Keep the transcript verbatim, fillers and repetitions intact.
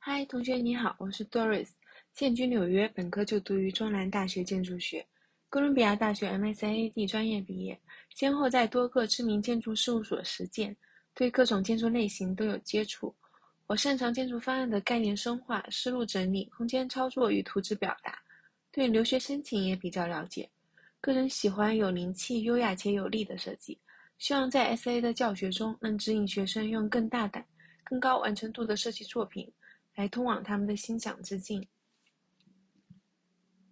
嗨，同学你好，我是 Doris，现居纽约，本科就读于中南大学建筑学，哥伦比亚大学 M S A A D 专业毕业，先后在多个知名建筑事务所实践，对各种建筑类型都有接触。我擅长建筑方案的概念深化、思路整理、空间操作与图纸表达，对留学申请也比较了解。个人喜欢有灵气、优雅且有力的设计，希望在 S A 的教学中能指引学生用更大胆、更高完成度的设计作品来通往他们的心想之境。